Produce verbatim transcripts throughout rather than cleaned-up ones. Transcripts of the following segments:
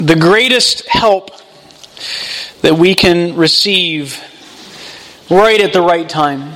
the greatest help that we can receive right at the right time.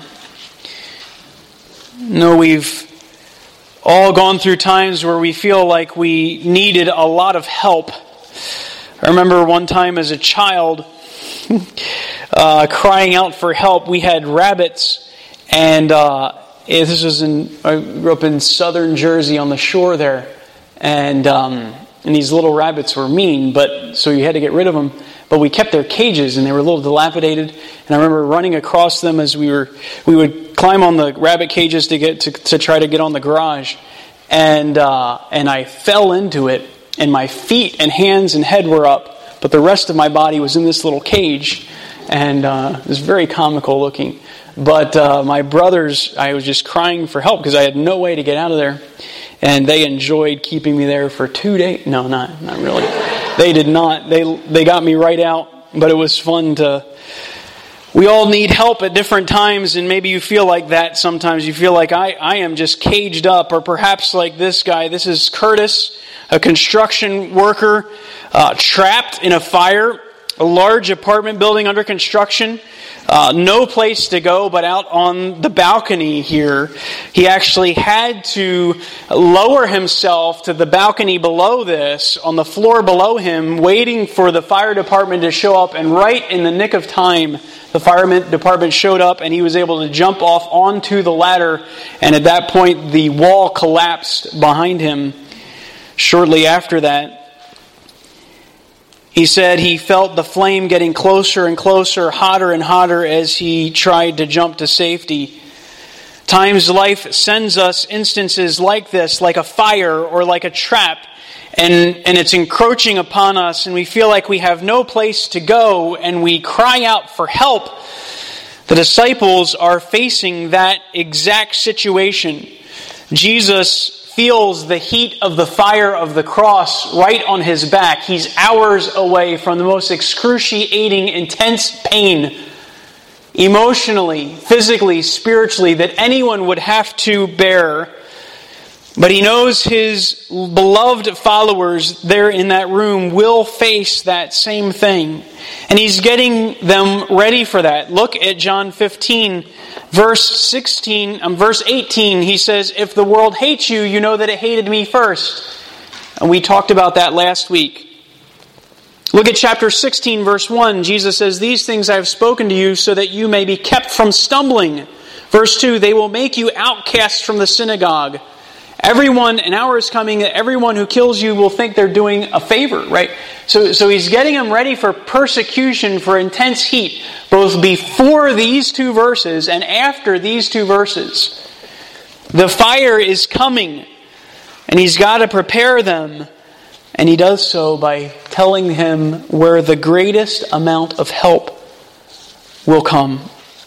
No, we've all gone through times where we feel like we needed a lot of help. I remember one time as a child uh, crying out for help. We had rabbits, and uh, this was in, I grew up in southern Jersey on the shore there, and um, and these little rabbits were mean, but so you had to get rid of them. But we kept their cages, and they were a little dilapidated. And I remember running across them as we were we would climb on the rabbit cages to get to, to try to get on the garage, and uh, and I fell into it, and my feet and hands and head were up, but the rest of my body was in this little cage, and uh, it was very comical looking. But uh, my brothers, I was just crying for help because I had no way to get out of there. And they enjoyed keeping me there for two days. No, not not really. They did not. They they got me right out. But it was fun to... We all need help at different times, and maybe you feel like that sometimes. You feel like I, I am just caged up, or perhaps like this guy. This is Curtis, a construction worker, uh, trapped in a fire, a large apartment building under construction. Uh, no place to go but out on the balcony here. He actually had to lower himself to the balcony below this, on the floor below him, waiting for the fire department to show up. And right in the nick of time, the fire department showed up, and he was able to jump off onto the ladder. And at that point, the wall collapsed behind him. Shortly after that, he said he felt the flame getting closer and closer, hotter and hotter as he tried to jump to safety. Times life sends us instances like this, like a fire or like a trap, and, and it's encroaching upon us, and we feel like we have no place to go, and we cry out for help. The disciples are facing that exact situation. Jesus feels the heat of the fire of the cross right on his back. He's hours away from the most excruciating, intense pain, emotionally, physically, spiritually, that anyone would have to bear. But he knows his beloved followers there in that room will face that same thing. And he's getting them ready for that. Look at John fifteen, verse sixteen, um, verse eighteen. He says, "If the world hates you, you know that it hated me first." And we talked about that last week. Look at chapter sixteen, verse one. Jesus says, "These things I have spoken to you so that you may be kept from stumbling." Verse two, "They will make you outcasts from the synagogue. Everyone, an hour is coming, that everyone who kills you will think they're doing a favor," right? So, so he's getting them ready for persecution, for intense heat, both before these two verses and after these two verses. The fire is coming, and he's got to prepare them. And he does so by telling him where the greatest amount of help will come.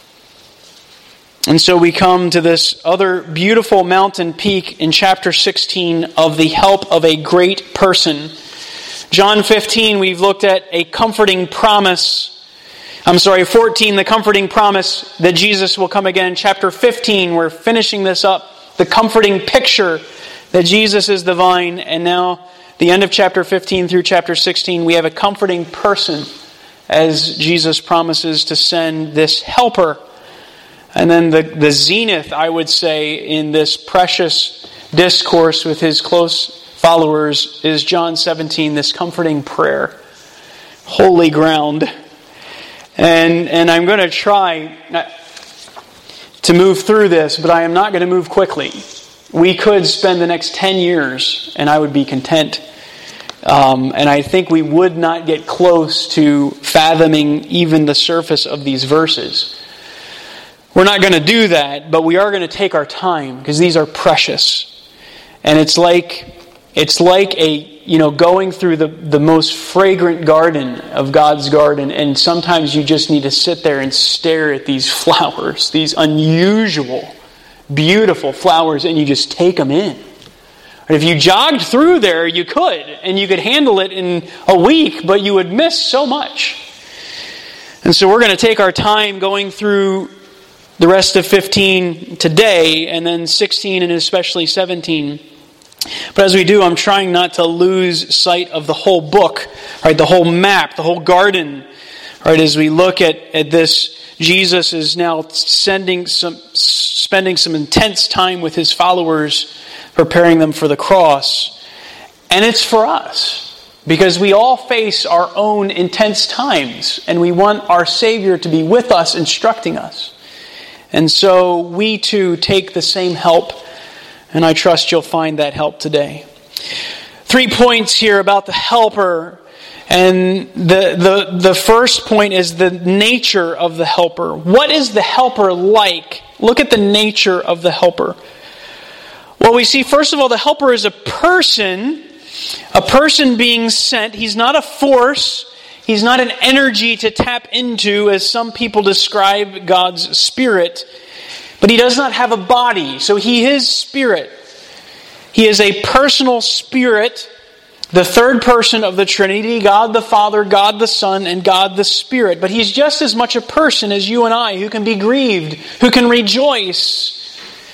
And so we come to this other beautiful mountain peak in chapter sixteen of the help of a great person. John fifteen, we've looked at a comforting promise. I'm sorry, fourteen, the comforting promise that Jesus will come again. Chapter fifteen, we're finishing this up. The comforting picture that Jesus is the vine. And now, the end of chapter fifteen through chapter sixteen, we have a comforting person as Jesus promises to send this helper. And then the, the zenith, I would say, in this precious discourse with his close followers is John seventeen, this comforting prayer. Holy ground. And, and I'm going to try to move through this, but I am not going to move quickly. We could spend the next ten years, and I would be content. Um, and I think we would not get close to fathoming even the surface of these verses. We're not going to do that, but we are going to take our time because these are precious. And it's like it's like a you know going through the, the most fragrant garden of God's garden, and sometimes you just need to sit there and stare at these flowers, these unusual, beautiful flowers, and you just take them in. And if you jogged through there, you could, and you could handle it in a week, but you would miss so much. And so we're going to take our time going through the rest of fifteen today, and then sixteen and especially seventeen. But as we do, I'm trying not to lose sight of the whole book, right? The whole map, the whole garden, right? As we look at, at this, Jesus is now sending some, spending some intense time with his followers, preparing them for the cross. And it's for us, because we all face our own intense times, and we want our Savior to be with us, instructing us. And so we too take the same help, and I trust you'll find that help today. Three points here about the helper. And the, the, the first point is the nature of the helper. What is the helper like? Look at the nature of the helper. Well, we see, first of all, the helper is a person, a person being sent. He's not a force. He's not an energy to tap into, as some people describe God's Spirit. But he does not have a body, so he is Spirit. He is a personal Spirit, the third person of the Trinity, God the Father, God the Son, and God the Spirit. But he's just as much a person as you and I, who can be grieved, who can rejoice.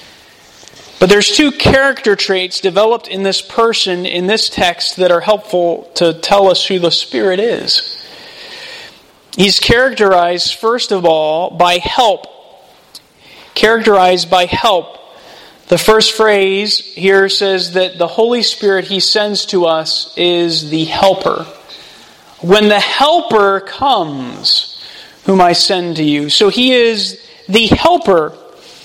But there's two character traits developed in this person, in this text, that are helpful to tell us who the Spirit is. He's characterized, first of all, by help. Characterized by help. The first phrase here says that the Holy Spirit he sends to us is the helper. When the helper comes, whom I send to you. So he is the helper.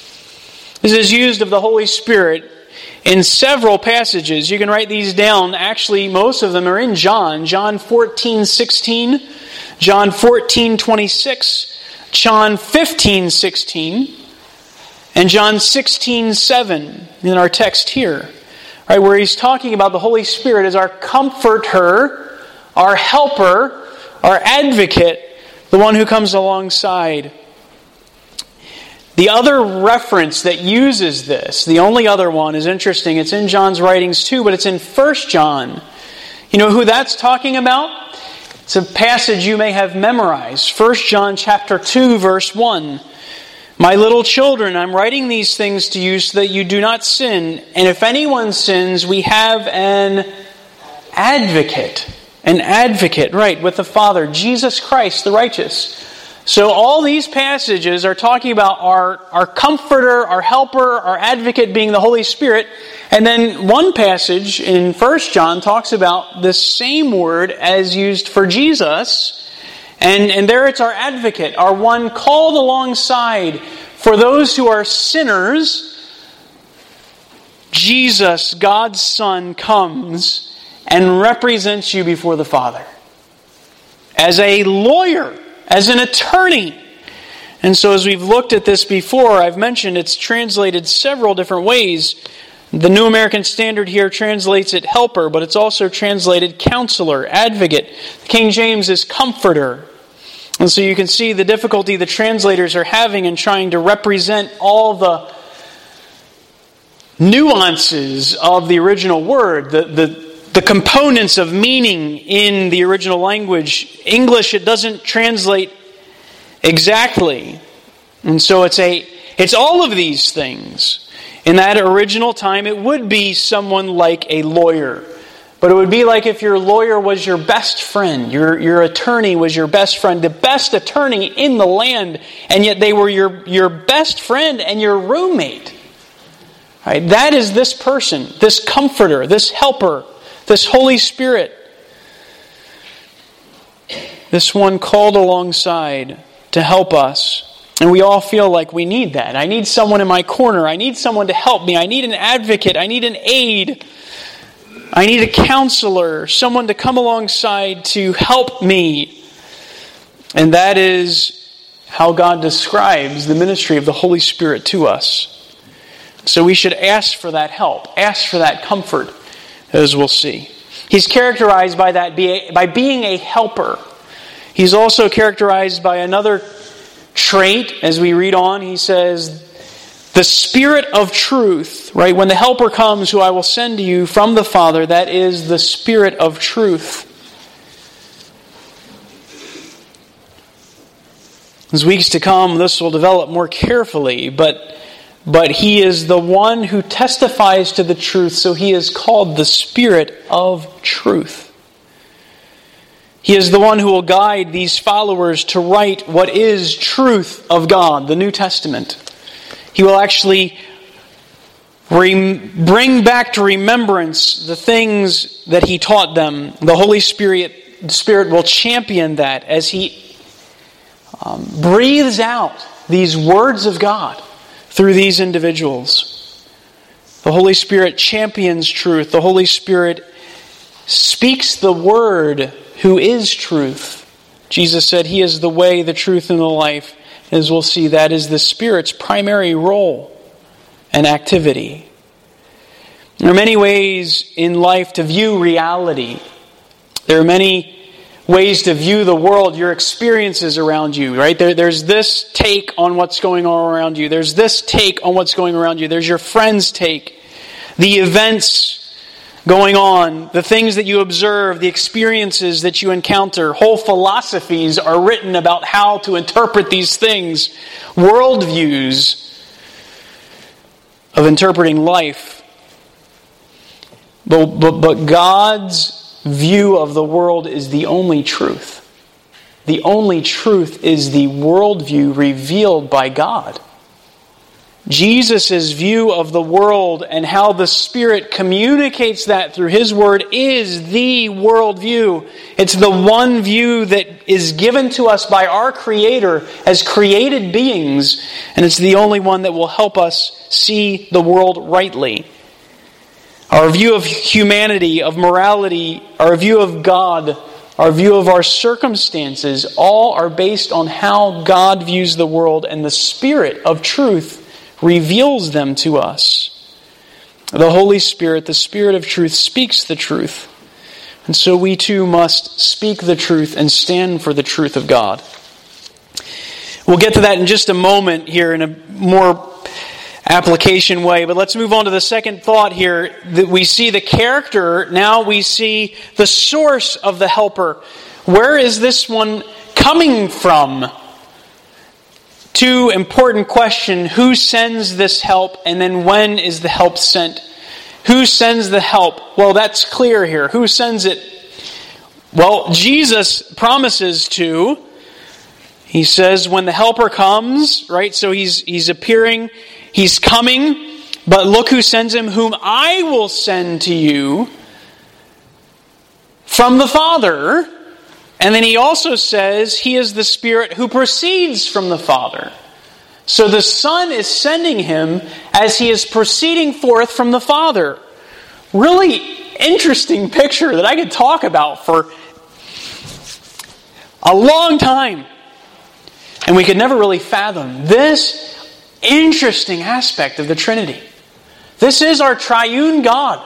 This is used of the Holy Spirit in several passages. You can write these down. Actually, most of them are in John. John fourteen sixteen, John fourteen twenty-six, John fifteen sixteen, and John sixteen seven in our text here, right, where he's talking about the Holy Spirit as our comforter, our helper, our advocate, the one who comes alongside. The other reference that uses this, the only other one, is interesting. It's in John's writings too, but it's in First John. You know who that's talking about? It's a passage you may have memorized. First John chapter two, verse one. My little children, I'm writing these things to you so that you do not sin. And if anyone sins, we have an advocate. An advocate, right, with the Father, Jesus Christ, the righteous. So all these passages are talking about our, our comforter, our helper, our advocate being the Holy Spirit. And then one passage in First John talks about the same word as used for Jesus. And, and there it's our advocate, our one called alongside. For those who are sinners, Jesus, God's Son, comes and represents you before the Father. As a lawyer, as an attorney. And so as we've looked at this before, I've mentioned it's translated several different ways. The New American Standard here translates it helper, but it's also translated counselor, advocate. King James is comforter. And so you can see the difficulty the translators are having in trying to represent all the nuances of the original word, the, the, the components of meaning in the original language. English, it doesn't translate exactly. And so it's a it's all of these things. In that original time, it would be someone like a lawyer. But it would be like if your lawyer was your best friend, your, your attorney was your best friend, the best attorney in the land, and yet they were your, your best friend and your roommate. Right? That is this person, this comforter, this helper, this Holy Spirit. This one called alongside to help us. And we all feel like we need that. I need someone in my corner. I need someone to help me. I need an advocate. I need an aid. I need a counselor, someone to come alongside to help me. And that is how God describes the ministry of the Holy Spirit to us. So we should ask for that help, ask for that comfort, as we'll see. He's characterized by that by being a helper. He's also characterized by another trait. As we read on, he says, the Spirit of truth, right? When the helper comes, who I will send to you from the Father, that is the Spirit of truth. As weeks to come, this will develop more carefully, but but He is the one who testifies to the truth, so He is called the Spirit of truth. He is the one who will guide these followers to write what is truth of God, the New Testament. He will actually rem- bring back to remembrance the things that He taught them. The Holy Spirit, Spirit will champion that as He um, breathes out these words of God through these individuals. The Holy Spirit champions truth. The Holy Spirit speaks the Word who is truth. Jesus said He is the way, the truth, and the life. As we'll see, that is the Spirit's primary role and activity. There are many ways in life to view reality. There are many ways to view the world, your experiences around you, right? There, there's this take on what's going on around you. There's this take on what's going around you. There's your friend's take. The events going on, the things that you observe, the experiences that you encounter. Whole philosophies are written about how to interpret these things. Worldviews of interpreting life. But, but, but God's view of the world is the only truth. The only truth is the worldview revealed by God. Jesus' view of the world and how the Spirit communicates that through His Word is the worldview. It's the one view that is given to us by our Creator as created beings, and it's the only one that will help us see the world rightly. Our view of humanity, of morality, our view of God, our view of our circumstances, all are based on how God views the world, and the Spirit of truth reveals them to us. The Holy Spirit, the Spirit of truth, speaks the truth. And so we too must speak the truth and stand for the truth of God. We'll get to that in just a moment here in a more application way, but let's move on to the second thought here. That we see the character, now we see the source of the helper. Where is this one coming from? Two important questions. Who sends this help? And then when is the help sent? Who sends the help? Well, that's clear here. Who sends it? Well, Jesus promises to. He says when the helper comes, right? So he's he's appearing, he's coming, but look who sends him, whom I will send to you from the Father. And then he also says he is the Spirit who proceeds from the Father. So the Son is sending him as he is proceeding forth from the Father. Really interesting picture that I could talk about for a long time. And we could never really fathom this interesting aspect of the Trinity. This is our triune God.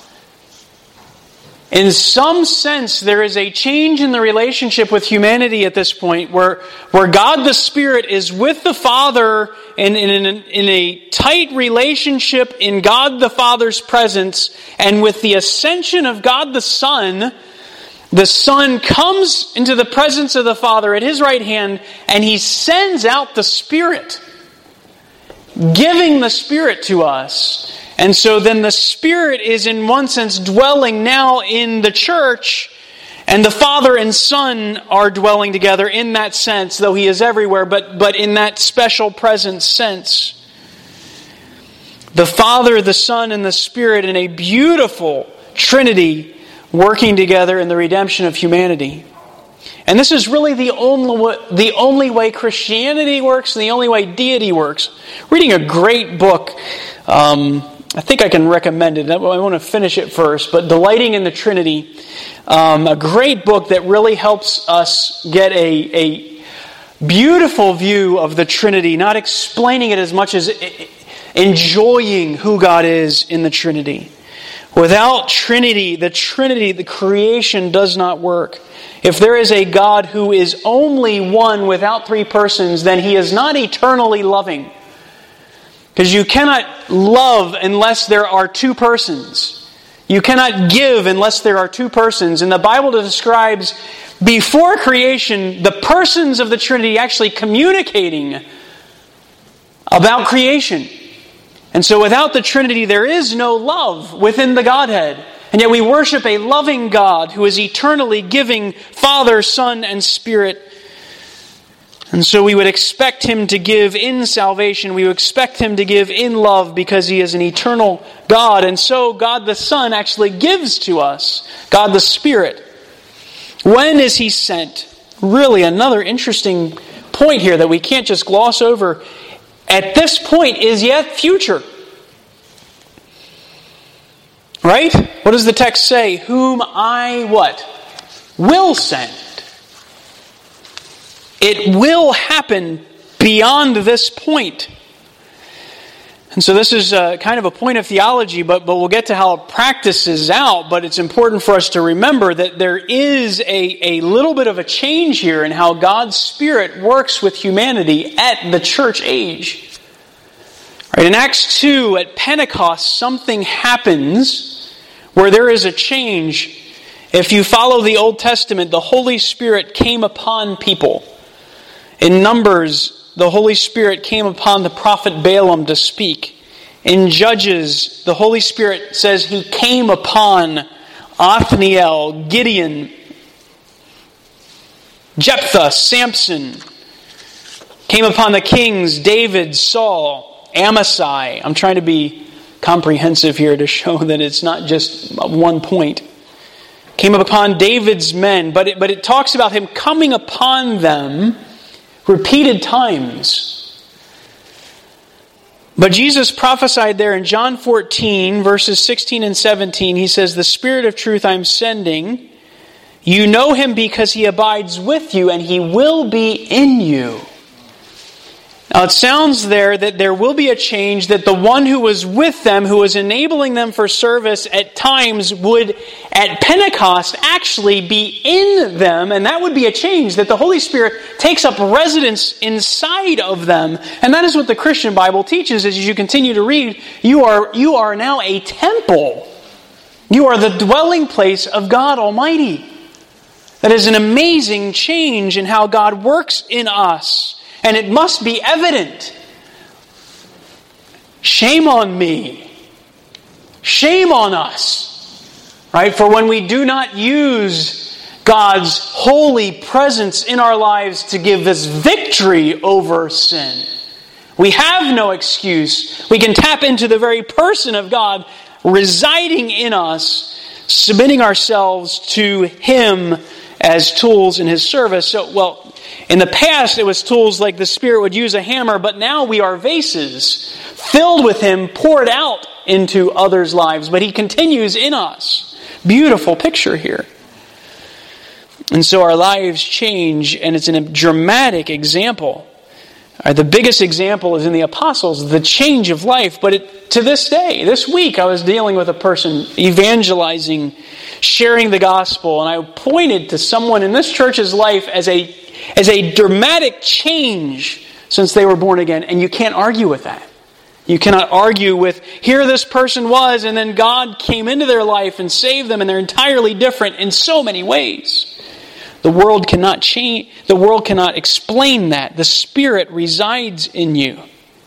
In some sense, there is a change in the relationship with humanity at this point where, where God the Spirit is with the Father in, in, in a tight relationship in God the Father's presence, and with the ascension of God the Son, the Son comes into the presence of the Father at His right hand, and He sends out the Spirit, giving the Spirit to us. And so then the Spirit is in one sense dwelling now in the church, and the Father and Son are dwelling together in that sense, though He is everywhere, but, but in that special presence sense. The Father, the Son, and the Spirit in a beautiful Trinity working together in the redemption of humanity. And this is really the only, the only way Christianity works and the only way deity works. Reading a great book, um, I think I can recommend it. I want to finish it first, but Delighting in the Trinity, um, a great book that really helps us get a, a beautiful view of the Trinity, not explaining it as much as enjoying who God is in the Trinity. Without Trinity, the Trinity, the creation does not work. If there is a God who is only one without three persons, then He is not eternally loving. Because you cannot love unless there are two persons. You cannot give unless there are two persons. And the Bible describes, before creation, the persons of the Trinity actually communicating about creation. And so without the Trinity, there is no love within the Godhead. And yet we worship a loving God who is eternally giving Father, Son, and Spirit. And so we would expect Him to give in salvation. We would expect Him to give in love because He is an eternal God. And so God the Son actually gives to us God the Spirit. When is He sent? Really another interesting point here that we can't just gloss over. At this point is yet future. Right? What does the text say? Whom I what? Will send. It will happen beyond this point. And so this is a, kind of a point of theology, but, but we'll get to how it practices out. But it's important for us to remember that there is a, a little bit of a change here in how God's Spirit works with humanity at the church age. Right, in Acts two, at Pentecost, something happens where there is a change. If you follow the Old Testament, the Holy Spirit came upon people. In Numbers, the Holy Spirit came upon the prophet Balaam to speak. In Judges, the Holy Spirit says He came upon Othniel, Gideon, Jephthah, Samson. Came upon the kings, David, Saul, Amasai. I'm trying to be comprehensive here to show that it's not just one point. Came upon David's men, but it, but it talks about Him coming upon them repeated times. But Jesus prophesied there in John fourteen, verses sixteen and seventeen, He says, "The Spirit of truth I'm sending, you know Him because He abides with you and He will be in you." Now it sounds there that there will be a change, that the one who was with them, who was enabling them for service at times, would at Pentecost actually be in them, and that would be a change, that the Holy Spirit takes up residence inside of them. And that is what the Christian Bible teaches. As you continue to read, you are, you are now a temple. You are the dwelling place of God Almighty. That is an amazing change in how God works in us. And it must be evident. Shame on me. Shame on us. Right? For when we do not use God's holy presence in our lives to give us victory over sin, we have no excuse. We can tap into the very person of God residing in us, submitting ourselves to Him as tools in His service. So, well, in the past, it was tools like the Spirit would use a hammer, but now we are vases filled with Him, poured out into others' lives. But He continues in us. Beautiful picture here. And so our lives change, and it's a dramatic example. The biggest example is in the apostles, the change of life. But it, to this day, this week, I was dealing with a person evangelizing, sharing the gospel, and I pointed to someone in this church's life as a as a dramatic change since they were born again. And you can't argue with that. You cannot argue with, here this person was, and then God came into their life and saved them, and they're entirely different in so many ways. The world cannot change. The world cannot explain that. The Spirit resides in you.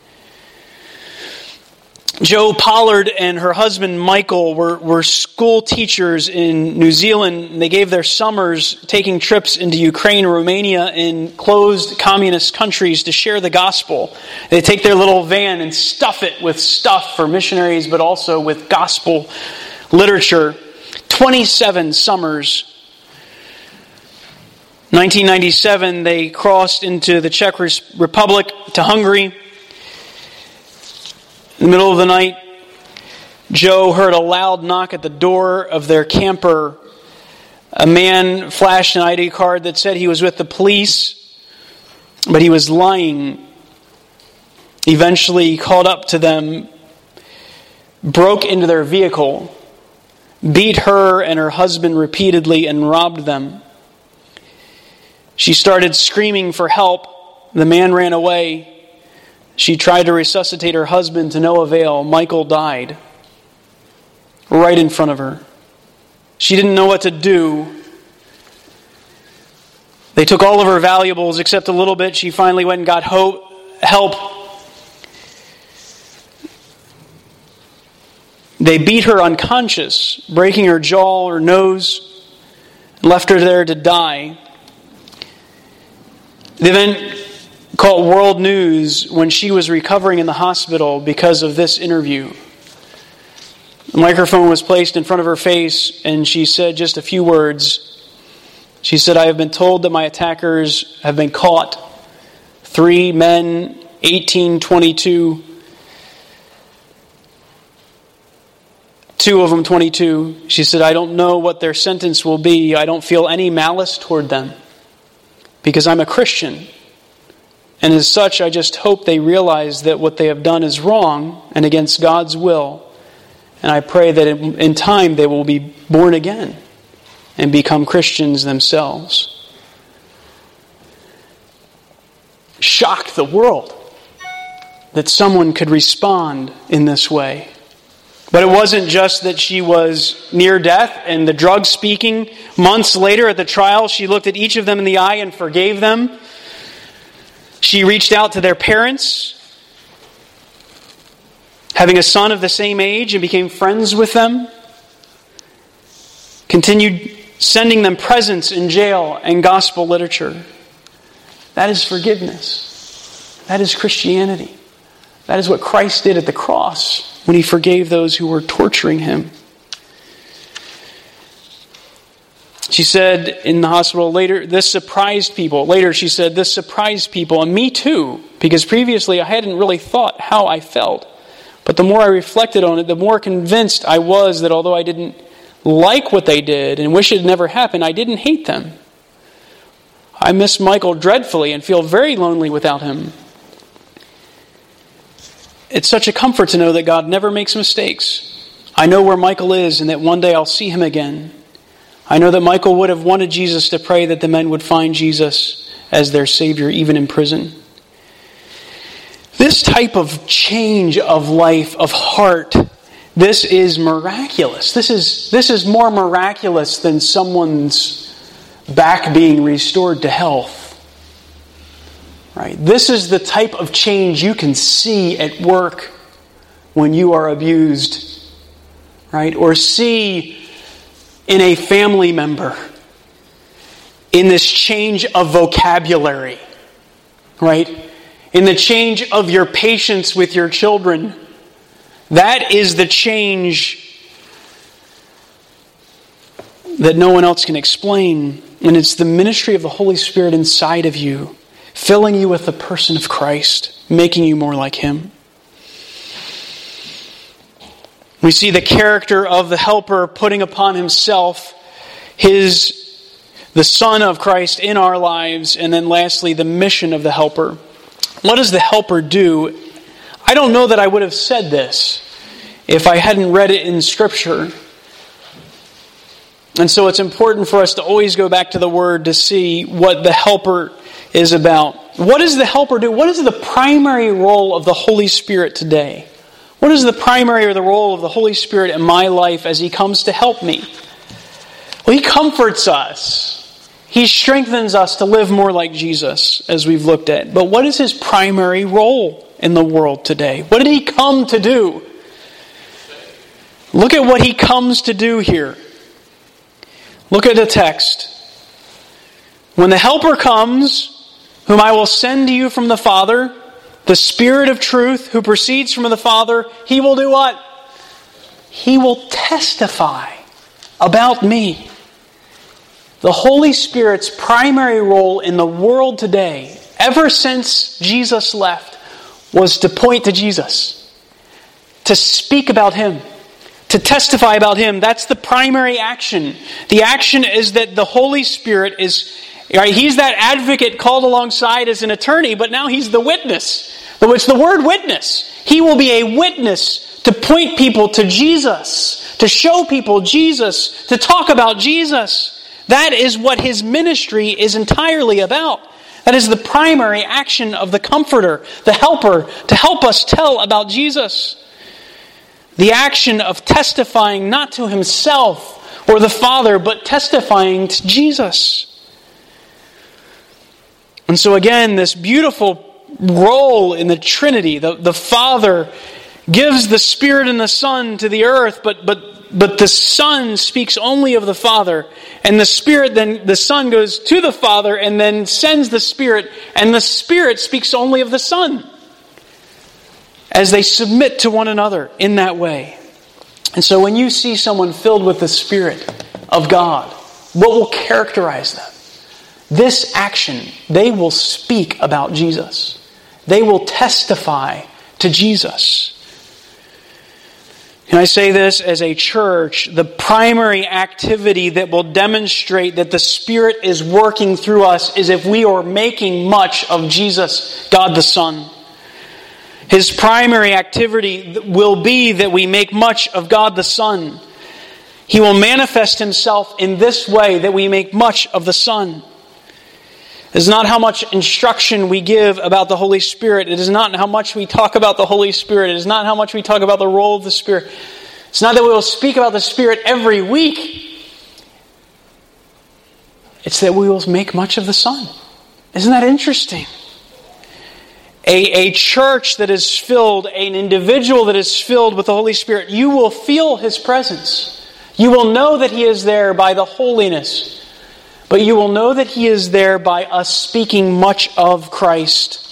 Jo Pollard and her husband Michael were, were school teachers in New Zealand. They gave their summers taking trips into Ukraine, Romania, and closed communist countries to share the gospel. They take their little van and stuff it with stuff for missionaries, but also with gospel literature. twenty-seven summers. nineteen ninety-seven, they crossed into the Czech Republic, to Hungary. In the middle of the night, Jo heard a loud knock at the door of their camper. A man flashed an I D card that said he was with the police, but he was lying. Eventually, he called up to them, broke into their vehicle, beat her and her husband repeatedly, and robbed them. She started screaming for help. The man ran away. She tried to resuscitate her husband to no avail. Michael died right in front of her. She didn't know what to do. They took all of her valuables except a little bit. She finally went and got hope, help. They beat her unconscious, breaking her jaw or nose, and left her there to die. They then caught world news when she was recovering in the hospital because of this interview. The microphone was placed in front of her face, and she said just a few words. She said, "I have been told that my attackers have been caught. Three men, eighteen, twenty-two. Two of them, twenty-two. She said, "I don't know what their sentence will be. I don't feel any malice toward them because I'm a Christian. And as such, I just hope they realize that what they have done is wrong and against God's will. And I pray that in time they will be born again and become Christians themselves." Shocked the world that someone could respond in this way. But it wasn't just that she was near death and the drug speaking. Months later at the trial, she looked at each of them in the eye and forgave them. She reached out to their parents, having a son of the same age, and became friends with them. Continued sending them presents in jail and gospel literature. That is forgiveness. That is Christianity. That is what Christ did at the cross when He forgave those who were torturing Him. She said in the hospital later, this surprised people. Later she said, this surprised people, and me too, because previously I hadn't really thought how I felt. But the more I reflected on it, the more convinced I was that although I didn't like what they did and wish it had never happened, I didn't hate them. I miss Michael dreadfully and feel very lonely without him. It's such a comfort to know that God never makes mistakes. I know where Michael is and that one day I'll see him again. I know that Michael would have wanted Jesus to pray that the men would find Jesus as their Savior even in prison. This type of change of life, of heart, this is miraculous. This is, this is more miraculous than someone's back being restored to health. Right? This is the type of change you can see at work when you are abused. Right? Or see in a family member, in this change of vocabulary, right? In the change of your patience with your children. That is the change that no one else can explain. And it's the ministry of the Holy Spirit inside of you, filling you with the person of Christ, making you more like Him. We see the character of the helper putting upon himself his, the Son of Christ in our lives, and then lastly, the mission of the helper. What does the helper do? I don't know that I would have said this if I hadn't read it in Scripture. And so it's important for us to always go back to the Word to see what the helper is about. What does the helper do? What is the primary role of the Holy Spirit today? What is the primary or the role of the Holy Spirit in my life as He comes to help me? Well, He comforts us. He strengthens us to live more like Jesus, as we've looked at. But what is His primary role in the world today? What did He come to do? Look at what He comes to do here. Look at the text. When the Helper comes, whom I will send to you from the Father, the Spirit of truth who proceeds from the Father, He will do what? He will testify about me. The Holy Spirit's primary role in the world today, ever since Jesus left, was to point to Jesus, to speak about Him, to testify about Him. That's the primary action. The action is that the Holy Spirit is, right, He's that advocate called alongside as an attorney, but now He's the witness. It's the word witness. He will be a witness to point people to Jesus, to show people Jesus, to talk about Jesus. That is what His ministry is entirely about. That is the primary action of the Comforter, the Helper, to help us tell about Jesus. The action of testifying not to Himself or the Father, but testifying to Jesus. And so again, this beautiful role in the Trinity, the, the Father gives the Spirit and the Son to the earth, but but but the Son speaks only of the Father, and the Spirit then the Son goes to the Father and then sends the Spirit, and the Spirit speaks only of the Son, as they submit to one another in that way. And so when you see someone filled with the Spirit of God, what will characterize them? This action. They will speak about Jesus. They will testify to Jesus. And I say this as a church, the primary activity that will demonstrate that the Spirit is working through us is if we are making much of Jesus, God the Son. His primary activity will be that we make much of God the Son. He will manifest Himself in this way, that we make much of the Son. It is not how much instruction we give about the Holy Spirit. It is not how much we talk about the Holy Spirit. It is not how much we talk about the role of the Spirit. It's not that we will speak about the Spirit every week. It's that we will make much of the Son. Isn't that interesting? A, a church that is filled, an individual that is filled with the Holy Spirit, you will feel His presence. You will know that He is there by the holiness. But you will know that He is there by us speaking much of Christ.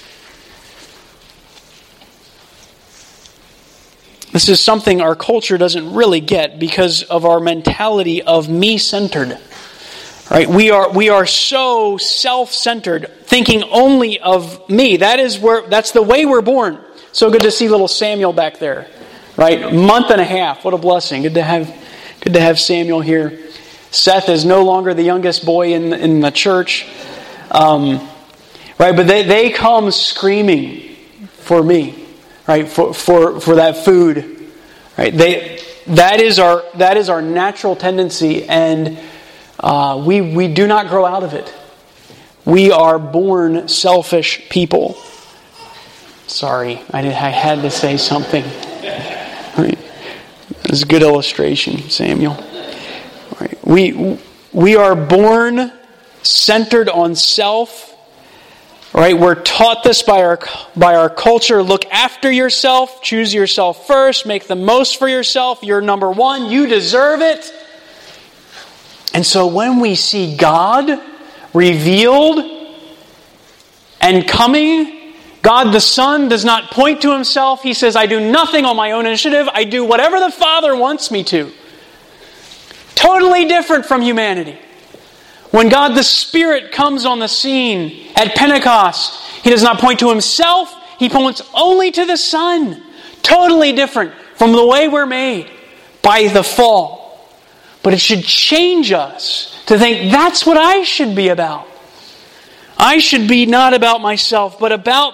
This is something our culture doesn't really get because of our mentality of me-centered. Right? We are we are so self-centered, thinking only of me. That is where that's the way we're born. So good to see little Samuel back there. Right? Month and a half. What a blessing. Good to have good to have Samuel here. Seth is no longer the youngest boy in the, in the church. Um, right, but they, they come screaming for me, right? For for for that food. Right? They that is our that is our natural tendency, and uh, we we do not grow out of it. We are born selfish people. Sorry, I did, I had to say something. Right. It's a good illustration, Samuel. We we are born centered on self, right? We're taught this by our by our culture. Look after yourself, choose yourself first, make the most for yourself. You're number one, you deserve it. And so when we see God revealed and coming, God the Son does not point to Himself. He says, I do nothing on my own initiative. I do whatever the Father wants me to. Totally different from humanity. When God the Spirit comes on the scene at Pentecost, He does not point to Himself, He points only to the Son. Totally different from the way we're made by the fall. But it should change us to think that's what I should be about. I should be not about myself, but about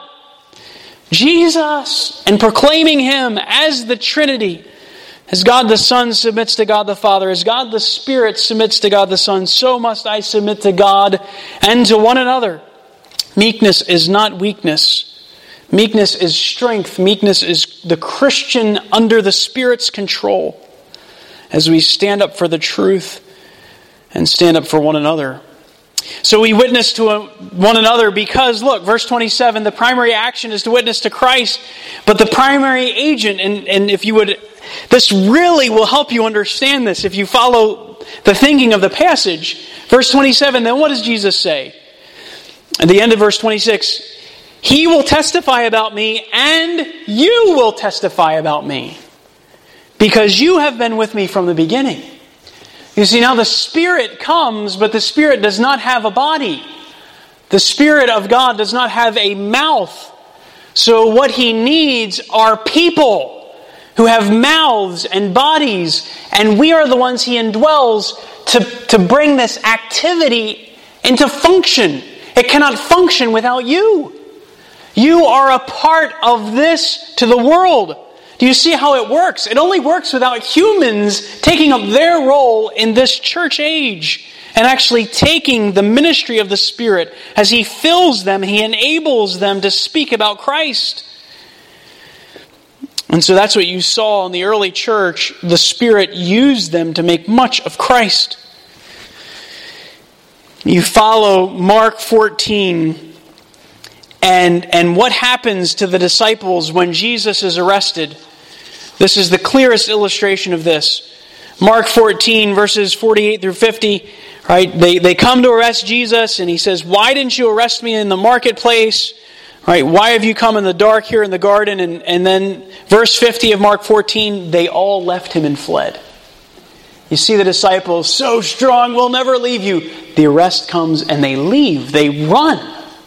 Jesus and proclaiming Him as the Trinity. As God the Son submits to God the Father, as God the Spirit submits to God the Son, so must I submit to God and to one another. Meekness is not weakness. Meekness is strength. Meekness is the Christian under the Spirit's control as we stand up for the truth and stand up for one another. So we witness to one another because, look, verse twenty-seven, the primary action is to witness to Christ, but the primary agent, and, and if you would, this really will help you understand this if you follow the thinking of the passage. Verse twenty-seven, then what does Jesus say? At the end of verse twenty-six, He will testify about me and you will testify about me because you have been with me from the beginning. You see, now the Spirit comes, but the Spirit does not have a body. The Spirit of God does not have a mouth. So what He needs are people who have mouths and bodies, and we are the ones He indwells to, to bring this activity into function. It cannot function without you. You are a part of this to the world. Do you see how it works? It only works without humans taking up their role in this church age and actually taking the ministry of the Spirit. As He fills them, He enables them to speak about Christ. And so that's what you saw in the early church. The Spirit used them to make much of Christ. You follow Mark fourteen, And, and what happens to the disciples when Jesus is arrested? This is the clearest illustration of this. Mark fourteen, verses forty-eight through fifty. Right? They, they come to arrest Jesus, and he says, "Why didn't you arrest me in the marketplace? Right? Why have you come in the dark here in the garden?" And, and then verse fifty of Mark fourteen, they all left him and fled. You see the disciples, so strong, we'll never leave you. The arrest comes and they leave. They run.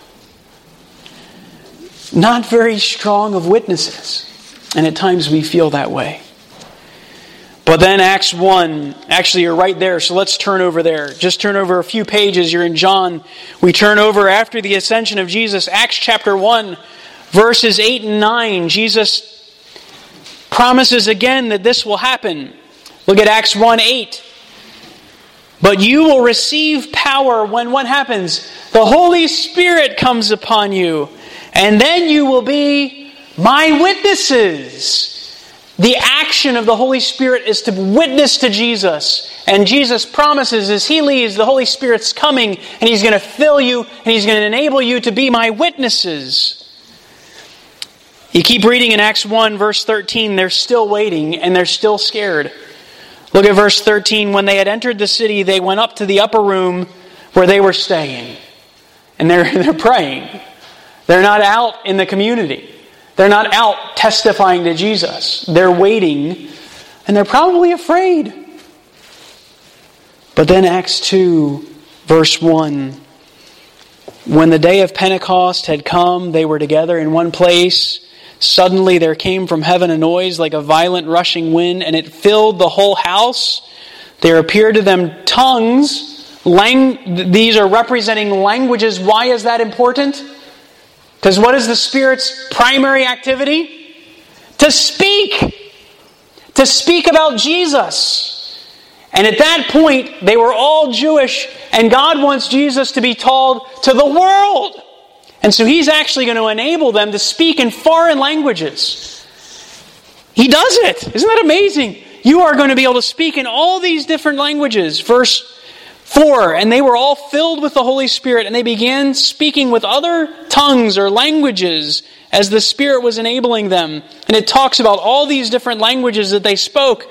Not very strong of witnesses. And at times we feel that way. But then Acts one, actually you're right there, so let's turn over there. Just turn over a few pages. You're in John. We turn over after the ascension of Jesus. Acts chapter one, verses eight and nine. Jesus promises again that this will happen. Look at Acts one eight. "But you will receive power when what happens? The Holy Spirit comes upon you. And then you will be my witnesses." The action of the Holy Spirit is to witness to Jesus. And Jesus promises as He leaves, the Holy Spirit's coming and He's going to fill you and He's going to enable you to be my witnesses. You keep reading in Acts one, verse thirteen, they're still waiting and they're still scared. Look at verse thirteen. "When they had entered the city, they went up to the upper room where they were staying." And they're, they're praying. They're not out in the community. They're not out testifying to Jesus. They're waiting, and they're probably afraid. But then Acts two, verse one. "When the day of Pentecost had come, they were together in one place. Suddenly there came from heaven a noise like a violent rushing wind, and it filled the whole house. There appeared to them tongues." Lang- these are representing languages. Why is that important? Because what is the Spirit's primary activity? To speak. To speak about Jesus. And at that point, they were all Jewish, and God wants Jesus to be told to the world. And so He's actually going to enable them to speak in foreign languages. He does it. Isn't that amazing? You are going to be able to speak in all these different languages. Verse four, "And they were all filled with the Holy Spirit, and they began speaking with other tongues or languages as the Spirit was enabling them." And it talks about all these different languages that they spoke.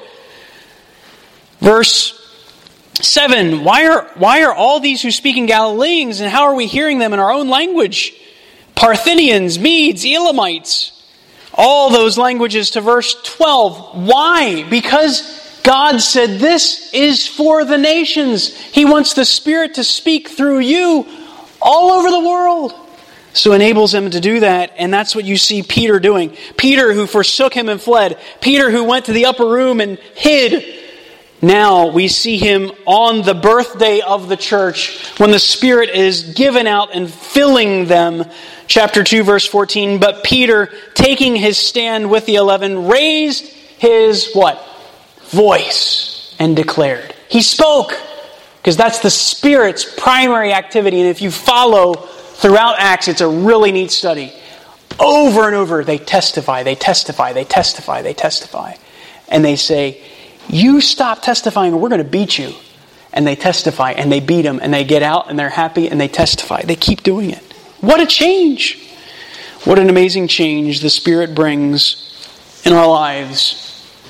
Verse seven, why are, why are all these who speak in Galileans, and how are we hearing them in our own language? Parthians, Medes, Elamites. All those languages to verse twelve. Why? Because God said this is for the nations. He wants the Spirit to speak through you all over the world. So enables Him to do that, and that's what you see Peter doing. Peter who forsook Him and fled. Peter who went to the upper room and hid. Now we see him on the birthday of the church when the Spirit is given out and filling them. Chapter two, verse fourteen. "But Peter, taking his stand with the eleven, raised his" what? "Voice and declared." He spoke, because that's the Spirit's primary activity. And if you follow throughout Acts, it's a really neat study. Over and over, they testify, they testify, they testify, they testify. And they say, "You stop testifying or we're going to beat you." And they testify and they beat them and they get out and they're happy and they testify. They keep doing it. What a change. What an amazing change the Spirit brings in our lives.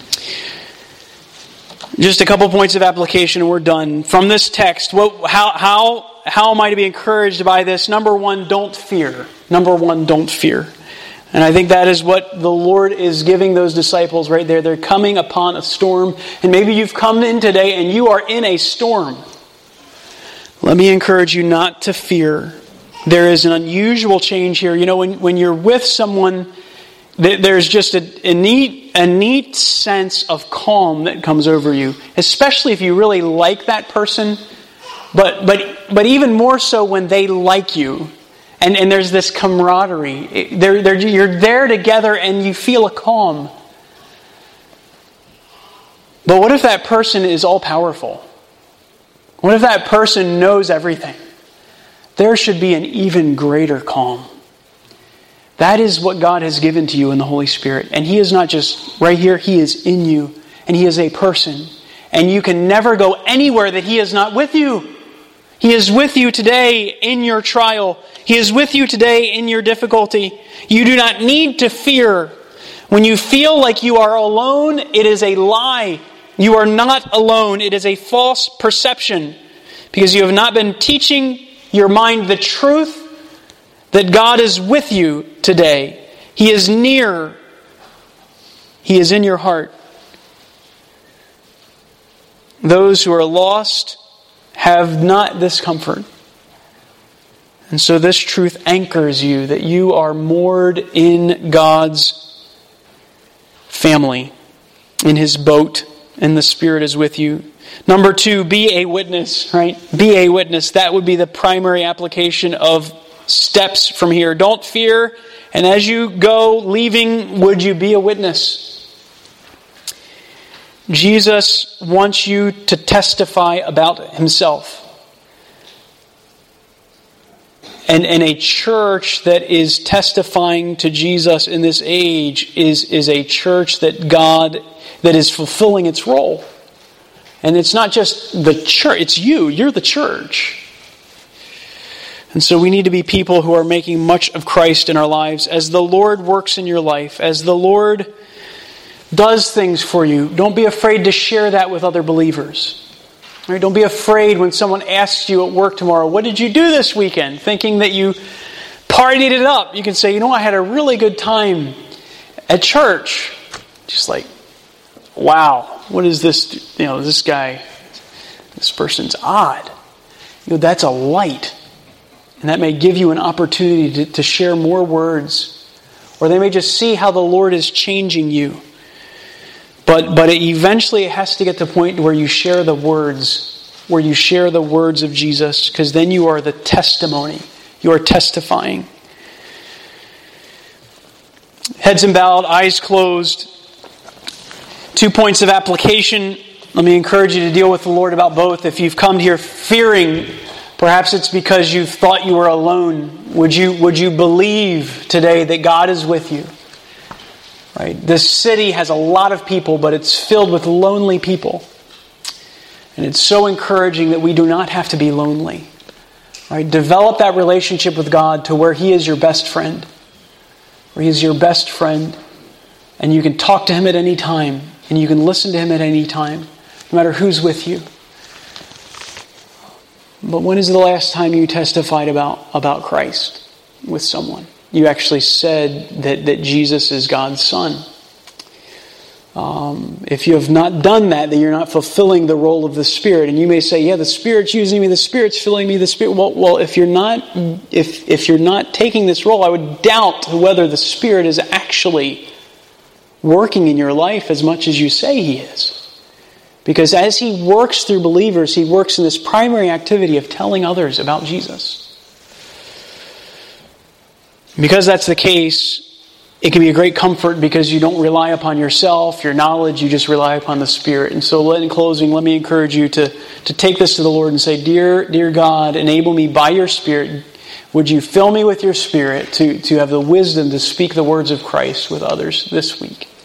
Just a couple points of application and we're done. From this text, what, how, how, how am I to be encouraged by this? Number one, don't fear. Number one, don't fear. And I think that is what the Lord is giving those disciples right there. They're coming upon a storm. And maybe you've come in today and you are in a storm. Let me encourage you not to fear. There is an unusual change here. You know, when, when you're with someone, there's just a, a neat a neat sense of calm that comes over you, especially if you really like that person, but but but even more so when they like you, and, and there's this camaraderie. They're, they're, you're there together and you feel a calm. But what if that person is all-powerful? What if that person knows everything? There should be an even greater calm. That is what God has given to you in the Holy Spirit. And He is not just right here, He is in you. And He is a person. And you can never go anywhere that He is not with you. He is with you today in your trial. He is with you today in your difficulty. You do not need to fear. When you feel like you are alone, it is a lie. You are not alone. It is a false perception because you have not been teaching your mind the truth that God is with you today. He is near. He is in your heart. Those who are lost have not this comfort. And so this truth anchors you that you are moored in God's family, in His boat, and the Spirit is with you. Number two, be a witness, right? Be a witness. That would be the primary application of steps from here. Don't fear, and as you go leaving, would you be a witness? Jesus wants you to testify about Himself. And, and a church that is testifying to Jesus in this age is, is a church that God, that is fulfilling its role. And it's not just the church, it's you. You're the church. And so we need to be people who are making much of Christ in our lives. As the Lord works in your life, as the Lord does things for you, don't be afraid to share that with other believers. Right? Don't be afraid when someone asks you at work tomorrow, what did you do this weekend? Thinking that you partied it up. You can say, you know, I had a really good time at church. Just like, wow, what is this? You know, this guy, this person's odd. You know, that's a light. And that may give you an opportunity to, to share more words. Or they may just see how the Lord is changing you. But but it eventually it has to get to the point where you share the words, where you share the words of Jesus, because then you are the testimony. You are testifying. Heads bowed, eyes closed. Two points of application. Let me encourage you to deal with the Lord about both. If you've come here fearing, perhaps it's because you thought you were alone. Would you would you believe today that God is with you? Right? This city has a lot of people, but it's filled with lonely people. And it's so encouraging that we do not have to be lonely. Right? Develop that relationship with God to where He is your best friend. Where He is your best friend. And you can talk to Him at any time. And you can listen to Him at any time. No matter who's with you. But when is the last time you testified about, about Christ with someone? You actually said that, that Jesus is God's Son. Um, if you have not done that, then you're not fulfilling the role of the Spirit. And you may say, yeah, the Spirit's using me, the Spirit's filling me, the Spirit. Well, well if you're not if if you're not taking this role, I would doubt whether the Spirit is actually working in your life as much as you say He is. Because as He works through believers, He works in this primary activity of telling others about Jesus. Because that's the case, it can be a great comfort because you don't rely upon yourself, your knowledge, you just rely upon the Spirit. And so in closing, let me encourage you to, to take this to the Lord and say, Dear, dear God, enable me by your Spirit. Would you fill me with your Spirit to, to have the wisdom to speak the words of Christ with others this week?